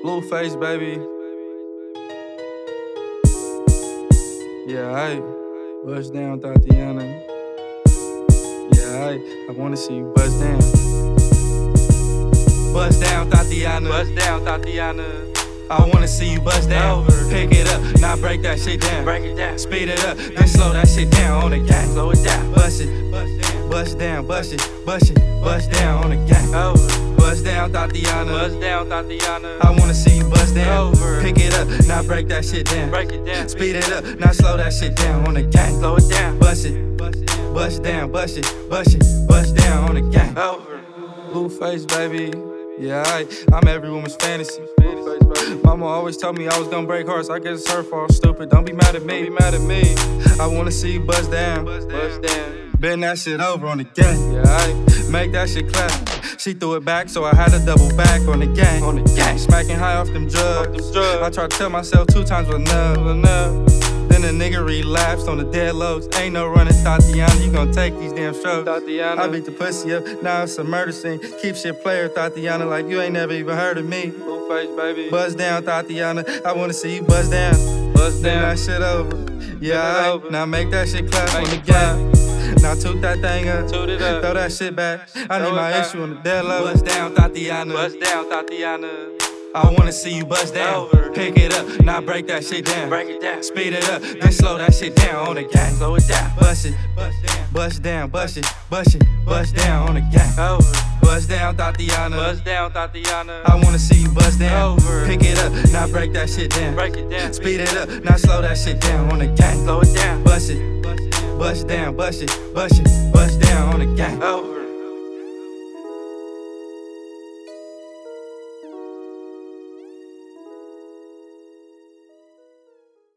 Blueface, baby. Yeah, bust down, Tatiana. Yeah, I wanna see you bust down. Bust down, Tatiana. Bust down, Tatiana. I wanna see you bust down. Pick it up, now break that shit down. Break it down. Speed it up, then slow that shit down on the gang. Slow it down. Bust it, bust down, bust it, bust down on the gang. Over. Bust down, Tatiana. Bust down, Tatiana. I wanna see you bust down. Over. Pick it up, now break that shit down. Break it down. Speed it up, now slow that shit down on the gang. Slow it down. Bust it, bust down, bust it, bust down on the gang. Over. Blueface, baby. Yeah, I'm every woman's fantasy. Mama always told me I was gonna break hearts. I guess it's her fault, stupid. Don't be mad at me. I wanna see you bust down. Bust down. Bend that shit over on the gang. Yeah, Make that shit clap. She threw it back, so I had to double back on the gang. Smacking high off them drugs. I tried to tell myself 2 times was enough. Then the nigga relapsed on the dead lows. Ain't no running, Tatiana. You gon' take these damn strokes. Tatiana. I beat the pussy up, now it's a murder scene. Keep shit player, Tatiana, like you ain't never even heard of me. Blueface, baby. Buzz down, Tatiana. I wanna see you buzz down. Bust Then down. that shit over. Yeah, over. now make that shit clap Make on the it clap. gang. Now toot that thing up. Toot it up. Throw that shit back. I Throw need it my back. issue on the dead low. Buzz down, Tatiana. Bust down, Tatiana. I wanna see you bust down. Over. Pick it up, now break that shit down. Break it down. Speed it up, then slow that shit down on the gang. Slow it down. Bust it, bust down, bust down on the gang. Over. Bust down, Tatiana. Bust down, Tatiana. I wanna see you bust down. Over. Pick it up, now break that shit down. Break it down. Speed it up, now slow that shit down on the gang. Slow it down. Bust it, bust down, bust down on the gang. Over.